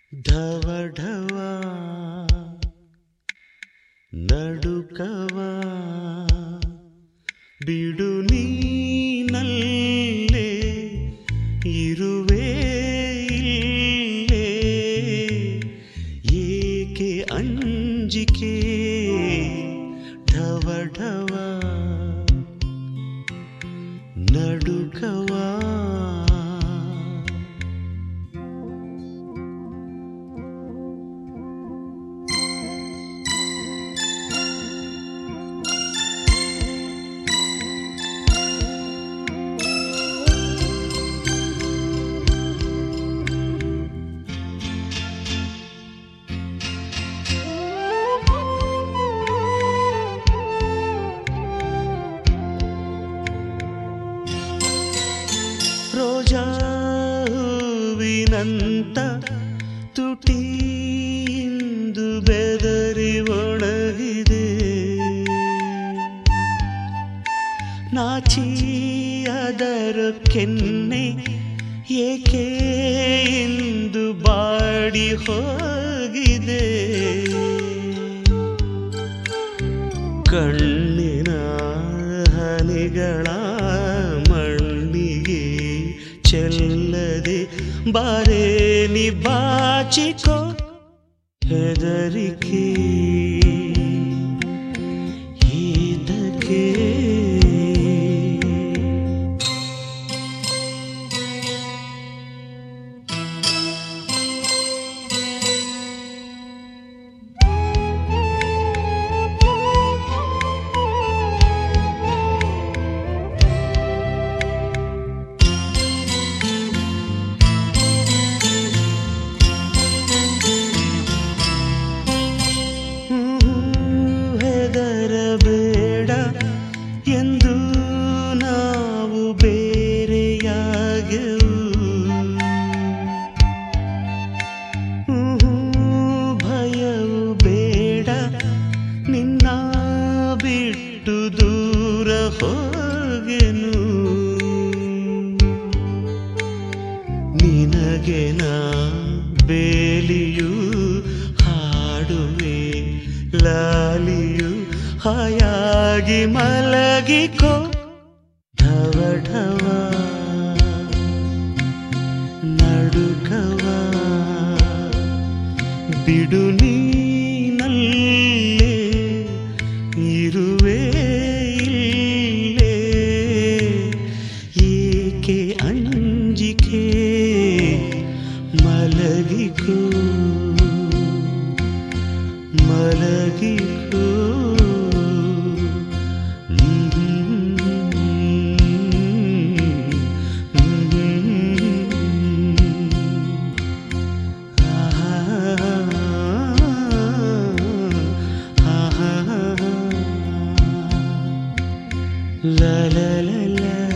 ಢವ ಢವ ನಡುಕವ ಬಿಡು ನೀನಲ್ಲೇ ಇರುವೆ ಇಲ್ಲೇ ಏಕೆ ಅಂಜಿಕೆ ಢವ ಢವ ನಡುಕವ ರೋಜಾ ಹೂವಿನಂತ ತುಟಿಯಿಂದು ಬೆದರಿ ಒಣಗಿದೆ ನಾಚಿ ಅದರ ಕೆನ್ನೆ ಏಕೆ ಇಂದು ಬಾಡಿ ಹೋಗಿದೆ ಕಣ್ಣಿನ ಹನಿಗಳ ಮಣ್ಣಿಗೆ ಚೆಲ್ಲದೆ ಬಾರೆ ನಿ ಬಾಚಿಕೋ ಹೆದರಿಕೆ ಇದಕ್ಕೆ ಬೇಡ ಎಂದು ನಾವು ಬೇರೆಯಾಗೆವು ಭಯವು ಬೇಡ ನಿನ್ನ ಬಿಟ್ಟು ದೂರ ಹೋಗೆನು ನಿನಗೆ ನಾ ಬೇಲಿಯು ಹಾಡುವೆ ಲಾಲಿಯು ಹಾಯಾಗಿ ಮಲಗಿಕೋ ಢವ ಢವ ನಡುಕವ ಬಿಡು ನೀನಲ್ಲೇ ಇರುವೆ ಇಲ್ಲೇ ಏಕೆ ಅಂಜಿಕೆ ಮಲಗಿಕೋ ಮಲಗಿಕೋ la la la la